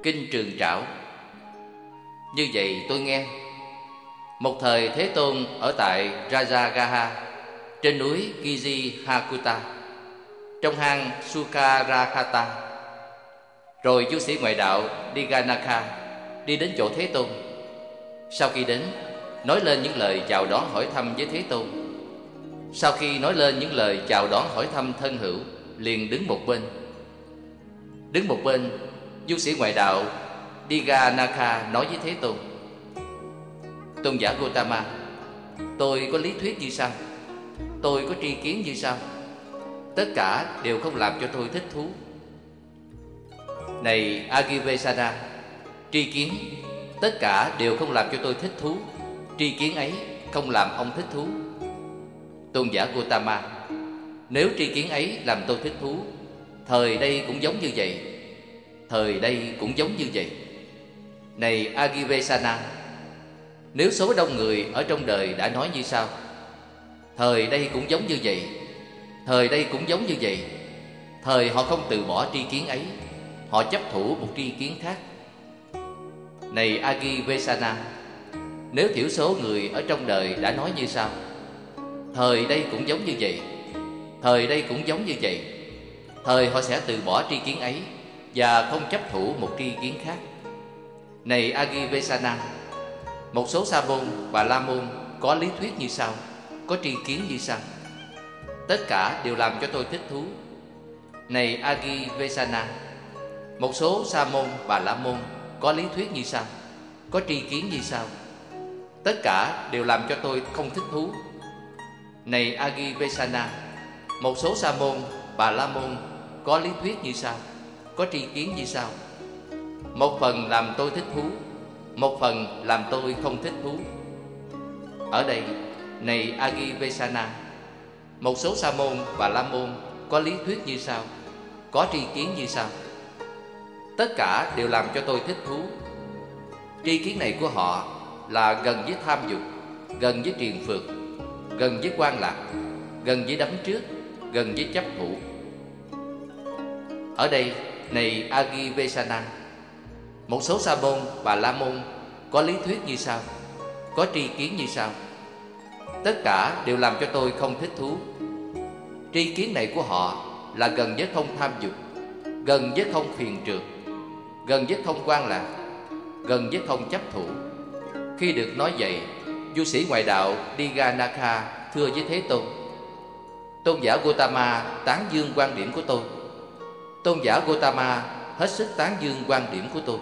Kinh Trường Trảo. Như vậy tôi nghe, một thời Thế Tôn ở tại Rajagaha, trên núi Kijihakuta, trong hang Sukarakhata. Rồi du sĩ ngoại đạo Diganakha đi đến chỗ Thế Tôn. Sau khi đến, nói lên những lời chào đón hỏi thăm với Thế Tôn. Sau khi nói lên những lời chào đón hỏi thăm thân hữu, liền đứng một bên. Đứng một bên, du sĩ ngoại đạo Diganakha nói với Thế Tôn: Tôn giả Gotama, tôi có lý thuyết như sau, tôi có tri kiến như sau, tất cả đều không làm cho tôi thích thú. Này Agivesana, tri kiến tất cả đều không làm cho tôi thích thú. Tri kiến ấy không làm ông thích thú. Tôn giả Gotama, nếu tri kiến ấy làm tôi thích thú, thời đây cũng giống như vậy, thời đây cũng giống như vậy. Này Agivesana, nếu số đông người ở trong đời đã nói như sau, thời đây cũng giống như vậy, thời đây cũng giống như vậy, thời họ không từ bỏ tri kiến ấy, họ chấp thủ một tri kiến khác. Này Agivesana, nếu thiểu số người ở trong đời đã nói như sau, thời đây cũng giống như vậy, thời đây cũng giống như vậy, thời họ sẽ từ bỏ tri kiến ấy và không chấp thủ một tri kiến khác. Này Agivesana, một số sa môn và la môn có lý thuyết như sau, có tri kiến như sau, tất cả đều làm cho tôi thích thú. Này Agivesana, một số sa môn và la môn có lý thuyết như sau, có tri kiến như sau, tất cả đều làm cho tôi không thích thú. Này Agivesana, một số sa môn và la môn có lý thuyết như sau, có tri kiến như sau, một phần làm tôi thích thú, một phần làm tôi không thích thú. Ở đây, này Agivesana, một số sa môn và la môn có lý thuyết như sau, có tri kiến như sau, tất cả đều làm cho tôi thích thú. Tri kiến này của họ là gần với tham dục, gần với triền phượt, gần với quan lạc, gần với đắm trước, gần với chấp thủ. Ở đây, này Agivesana, một số sa môn và la môn có lý thuyết như sau, có tri kiến như sau, tất cả đều làm cho tôi không thích thú. Tri kiến này của họ là gần với không tham dục, gần với không phiền trượt, gần với không quan lạc, gần với không chấp thủ. Khi được nói vậy, du sĩ ngoại đạo Diganakha thưa với Thế Tôn: Tôn giả Gotama tán dương quan điểm của tôi. Tôn giả Gotama hết sức tán dương quan điểm của tôi.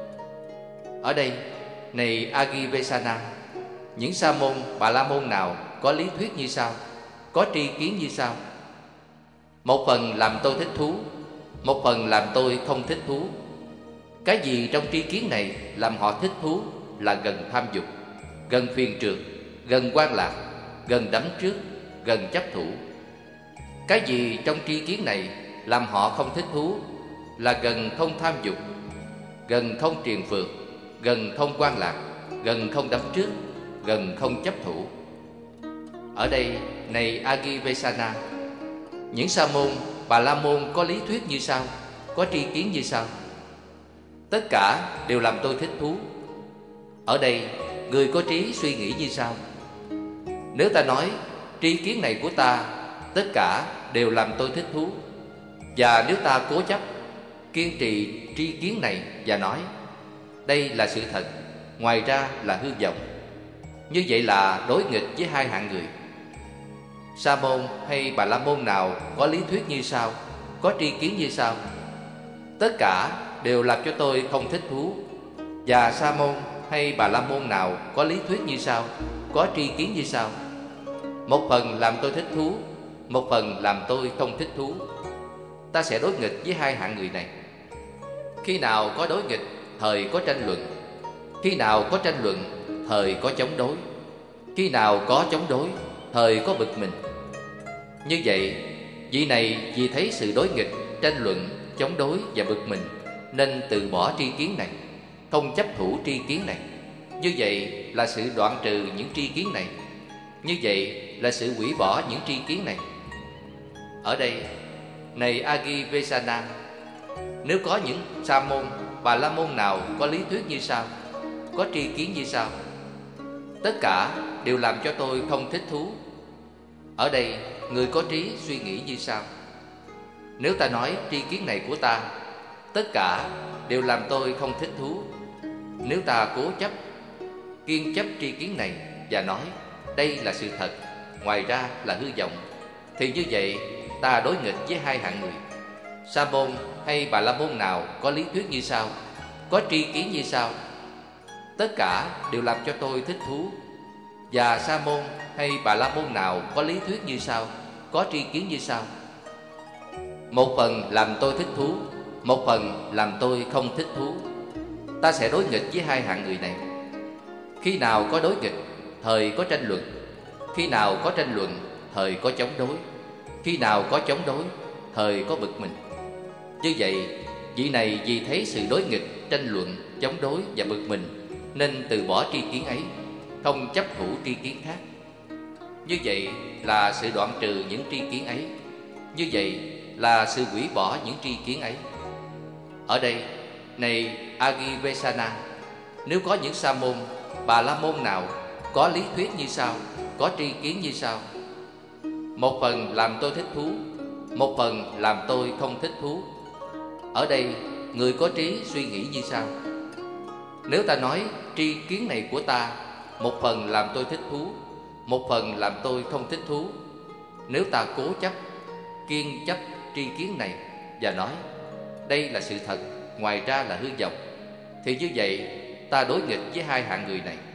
Ở đây, này Agivesana, những sa môn bà la môn nào có lý thuyết như sau, có tri kiến như sau, một phần làm tôi thích thú, một phần làm tôi không thích thú. Cái gì trong tri kiến này làm họ thích thú là gần tham dục, gần phiền trượt, gần quan lạc, gần đắm trước, gần chấp thủ. Cái gì trong tri kiến này làm họ không thích thú là gần không tham dục, gần không triền phượt, gần không quan lạc, gần không đắm trước, gần không chấp thủ. Ở đây, này Agivesana, những sa môn bà la môn có lý thuyết như sau, có tri kiến như sau, tất cả đều làm tôi thích thú. Ở đây, người có trí suy nghĩ như sau: nếu ta nói tri kiến này của ta tất cả đều làm tôi thích thú, và nếu ta cố chấp kiên trì tri kiến này và nói đây là sự thật, ngoài ra là hư vọng, như vậy là đối nghịch với hai hạng người. Sa môn hay bà la môn nào có lý thuyết như sau, có tri kiến như sau, tất cả đều làm cho tôi không thích thú, và sa môn hay bà la môn nào có lý thuyết như sau, có tri kiến như sau, một phần làm tôi thích thú, một phần làm tôi không thích thú. Ta sẽ đối nghịch với hai hạng người này. Khi nào có đối nghịch, thời có tranh luận. Khi nào có tranh luận, thời có chống đối. Khi nào có chống đối, thời có bực mình. Như vậy, vị này vì thấy sự đối nghịch, tranh luận, chống đối và bực mình, nên từ bỏ tri kiến này, không chấp thủ tri kiến này. Như vậy là sự đoạn trừ những tri kiến này. Như vậy là sự hủy bỏ những tri kiến này. Ở đây, này Agivesana, nếu có những sa môn Bà la môn nào có lý thuyết như sau, có tri kiến như sau, tất cả đều làm cho tôi không thích thú. Ở đây người có trí suy nghĩ như sau: nếu ta nói tri kiến này của ta, tất cả đều làm tôi không thích thú. Nếu ta cố chấp, kiên chấp tri kiến này và nói đây là sự thật, ngoài ra là hư vọng, thì như vậy ta đối nghịch với hai hạng người. Sa môn hay Bà la môn nào có lý thuyết như sau, có tri kiến như sau, tất cả đều làm cho tôi thích thú. Và sa môn hay Bà la môn nào có lý thuyết như sau, có tri kiến như sau, một phần làm tôi thích thú, một phần làm tôi không thích thú. Ta sẽ đối nghịch với hai hạng người này. Khi nào có đối nghịch, thời có tranh luận. Khi nào có tranh luận, thời có chống đối. Khi nào có chống đối, thời có bực mình. Như vậy, vị này vì thấy sự đối nghịch, tranh luận, chống đối và bực mình, nên từ bỏ tri kiến ấy, không chấp thủ tri kiến khác. Như vậy là sự đoạn trừ những tri kiến ấy. Như vậy là sự hủy bỏ những tri kiến ấy. Ở đây, này Agivesana, nếu có những sa môn, Bà la môn nào có lý thuyết như sau, có tri kiến như sau, một phần làm tôi thích thú, một phần làm tôi không thích thú. Ở đây người có trí suy nghĩ như sau: nếu ta nói tri kiến này của ta, một phần làm tôi thích thú, một phần làm tôi không thích thú. Nếu ta cố chấp, kiên chấp tri kiến này và nói đây là sự thật, ngoài ra là hư vọng, thì như vậy ta đối nghịch với hai hạng người này.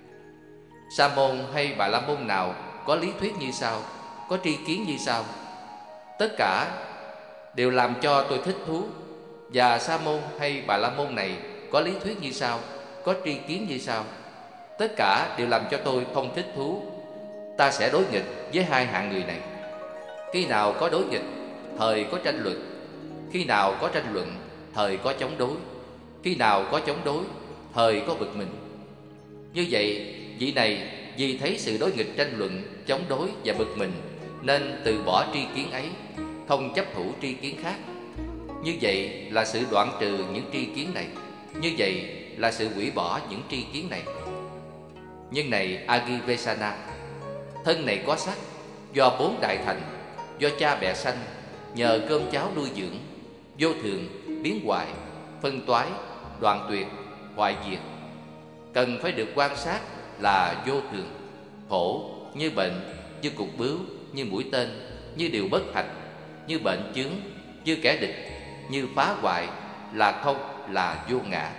Sa môn hay Bà la môn nào có lý thuyết như sau, có tri kiến như sau, tất cả đều làm cho tôi thích thú. Và sa môn hay Bà la môn này có lý thuyết như sau, có tri kiến như sau, tất cả đều làm cho tôi không thích thú. Ta sẽ đối nghịch với hai hạng người này. Khi nào có đối nghịch, thời có tranh luận. Khi nào có tranh luận, thời có chống đối. Khi nào có chống đối, thời có bực mình. Như vậy, vị này vì thấy sự đối nghịch, tranh luận, chống đối và bực mình, nên từ bỏ tri kiến ấy, không chấp thủ tri kiến khác. Như vậy là sự đoạn trừ những tri kiến này. Như vậy là sự hủy bỏ những tri kiến này. Nhưng này Agivesana, thân này có sắc, do bốn đại thành, do cha mẹ sanh, nhờ cơm cháo nuôi dưỡng, vô thường, biến hoại, phân toái, đoạn tuyệt, hoại diệt. Cần phải được quan sát là vô thường, khổ, như bệnh, như cục bướu, như mũi tên, như điều bất hạnh, như bệnh chướng, như kẻ địch, như phá hoại, là không, là vô ngã.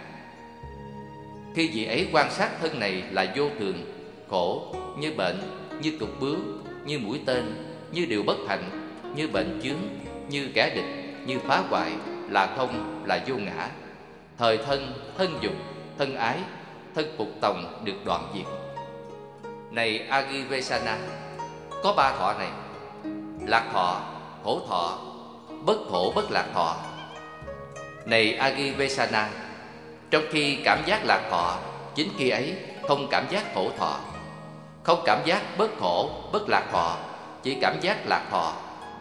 Khi vị ấy quan sát thân này là vô thường, khổ, như bệnh, như cục bướu, như mũi tên, như điều bất hạnh, như bệnh chướng, như kẻ địch, như phá hoại, là không, là vô ngã, thời thân, thân dục, thân ái, thân phục tòng được đoạn diệt. Này Agivesana, có ba thọ này: lạc thọ, khổ thọ, bất khổ bất lạc thọ. Này Agivesana, trong khi cảm giác lạc thọ, chính khi ấy không cảm giác khổ thọ, không cảm giác bất khổ bất lạc thọ, chỉ cảm giác lạc thọ.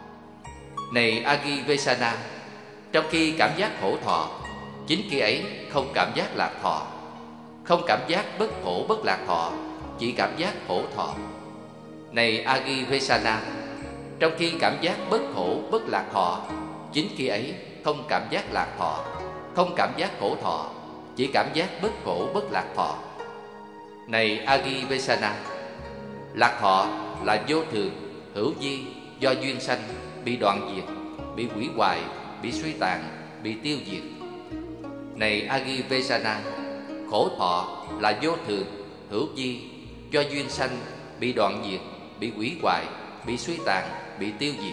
Này Agivesana, trong khi cảm giác khổ thọ, chính khi ấy không cảm giác lạc thọ, không cảm giác bất khổ bất lạc thọ, chỉ cảm giác khổ thọ. Này Agivesana, trong khi cảm giác bất khổ bất lạc thọ, chính khi ấy không cảm giác lạc thọ, không cảm giác khổ thọ, chỉ cảm giác bất khổ bất lạc thọ. Này Agivesana, lạc thọ là vô thường, hữu vi, do duyên sanh, bị đoạn diệt, bị hủy hoại, bị suy tàn, bị tiêu diệt. Này Agivesana, khổ thọ là vô thường, hữu vi, do duyên sanh, bị đoạn diệt, bị hủy hoại, bị suy tàn, bị tiêu diệt.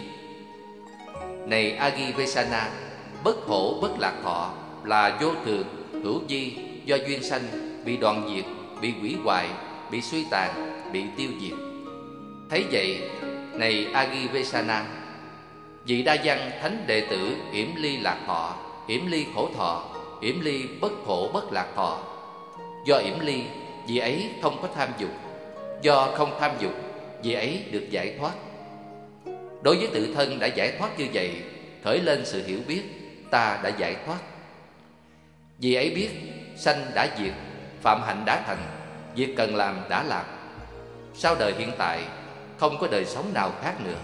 Này Agivesana, bất khổ bất lạc thọ là vô thường, hữu vi, do duyên sanh, bị đoạn diệt, bị hủy hoại, bị suy tàn, bị tiêu diệt. Thấy vậy, này Agivesana, vị đa văn thánh đệ tử yểm ly lạc thọ, yểm ly khổ thọ, yểm ly bất khổ bất lạc thọ. Do yểm ly, vị ấy không có tham dục. Do không tham dục, vị ấy được giải thoát. Đối với tự thân đã giải thoát như vậy, khởi lên sự hiểu biết ta đã giải thoát. Vì ấy biết sanh đã diệt, phạm hạnh đã thành, việc cần làm đã làm. Sau đời hiện tại không có đời sống nào khác nữa.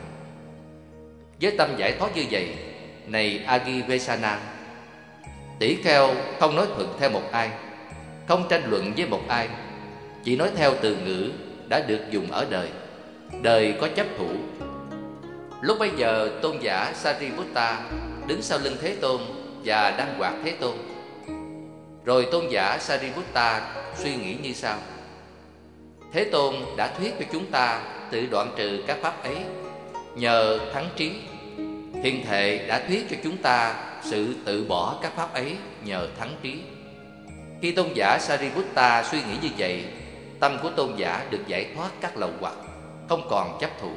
Với tâm giải thoát như vậy, này Agivesana, tỷ kheo không nói thuận theo một ai, không tranh luận với một ai, chỉ nói theo từ ngữ đã được dùng ở đời. Đời có chấp thủ. Lúc bấy giờ tôn giả Sariputta đứng sau lưng Thế Tôn và đang quạt Thế Tôn. Rồi tôn giả Sariputta suy nghĩ như sau: Thế Tôn đã thuyết cho chúng ta tự đoạn trừ các pháp ấy nhờ thắng trí. Thiên Thệ đã thuyết cho chúng ta sự tự bỏ các pháp ấy nhờ thắng trí. Khi tôn giả Sariputta suy nghĩ như vậy, tâm của tôn giả được giải thoát các lậu hoặc, không còn chấp thủ.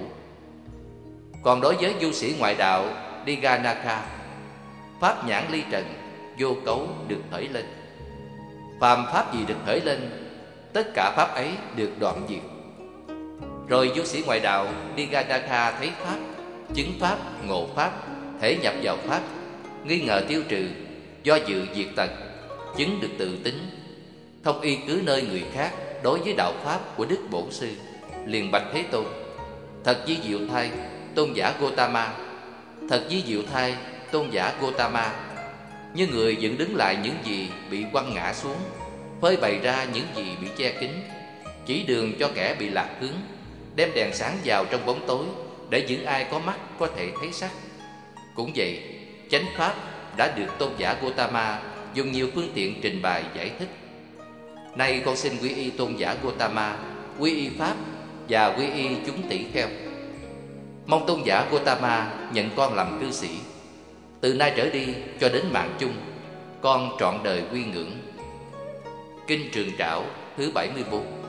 Còn đối với du sĩ ngoại đạo Diganaka, pháp nhãn ly trần vô cấu được khởi lên. Phàm pháp gì được khởi lên, tất cả pháp ấy được đoạn diệt. Rồi du sĩ ngoại đạo Diganaka thấy pháp, chứng pháp, ngộ pháp, thể nhập vào pháp, nghi ngờ tiêu trừ, do dự diệt tận, chứng được tự tính, không y cứ nơi người khác đối với đạo pháp của Đức Bổn Sư, liền bạch Thế Tôn: Thật di diệu thay, tôn giả Gotama! Thật di diệu thay, tôn giả Gotama! Như người dựng đứng lại những gì bị quăng ngã xuống, phơi bày ra những gì bị che kín, chỉ đường cho kẻ bị lạc hướng, đem đèn sáng vào trong bóng tối để những ai có mắt có thể thấy sắc. Cũng vậy, chánh pháp đã được tôn giả Gotama dùng nhiều phương tiện trình bày giải thích. Nay con xin quy y tôn giả Gotama, quy y pháp và quy y chúng tỷ kheo. Mong tôn giả Gotama nhận con làm cư sĩ. Từ nay trở đi cho đến mạng chung, con trọn đời quy ngưỡng. Kinh Trường Trảo thứ 74.